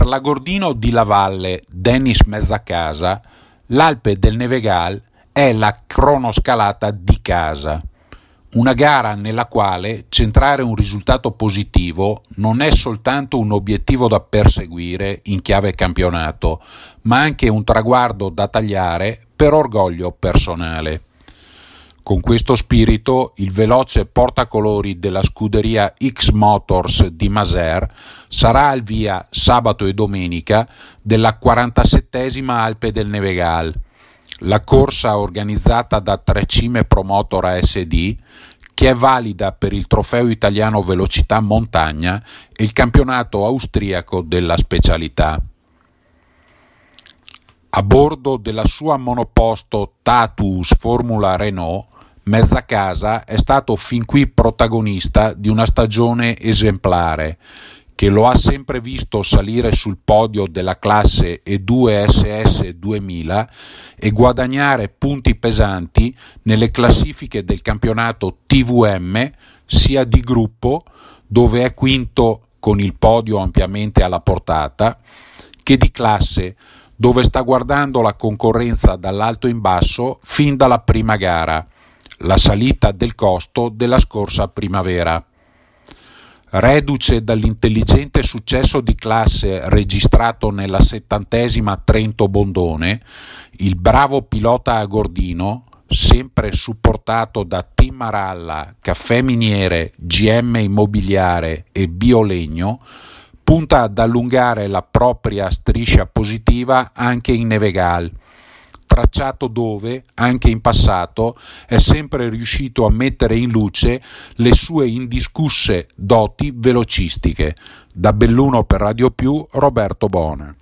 Per l'agordino di Lavalle Dennis Mezzacasa, l'Alpe del Nevegal è la cronoscalata di casa, una gara nella quale centrare un risultato positivo non è soltanto un obiettivo da perseguire in chiave campionato, ma anche un traguardo da tagliare per orgoglio personale. Con questo spirito, il veloce portacolori della scuderia X Motors di Maser sarà al via sabato e domenica della 47esima Alpe del Nevegal, la corsa organizzata da Trecime Promotor ASD, che è valida per il trofeo italiano velocità montagna e il campionato austriaco della specialità. A bordo della sua monoposto Tatuus Formula Renault, Mezzacasa è stato fin qui protagonista di una stagione esemplare che lo ha sempre visto salire sul podio della classe E2 SS 2000 e guadagnare punti pesanti nelle classifiche del campionato TVM, sia di gruppo, dove è quinto con il podio ampiamente alla portata, che di classe, dove sta guardando la concorrenza dall'alto in basso fin dalla prima gara, la salita del costo della scorsa primavera. Reduce dall'intelligente successo di classe registrato nella 70esima Trento-Bondone, il bravo pilota agordino, sempre supportato da Team Maralla, Caffè Miniere, GM Immobiliare e Biolegno, punta ad allungare la propria striscia positiva anche in Nevegal, tracciato dove, anche in passato, è sempre riuscito a mettere in luce le sue indiscusse doti velocistiche. Da Belluno per Radio Più, Roberto Bona.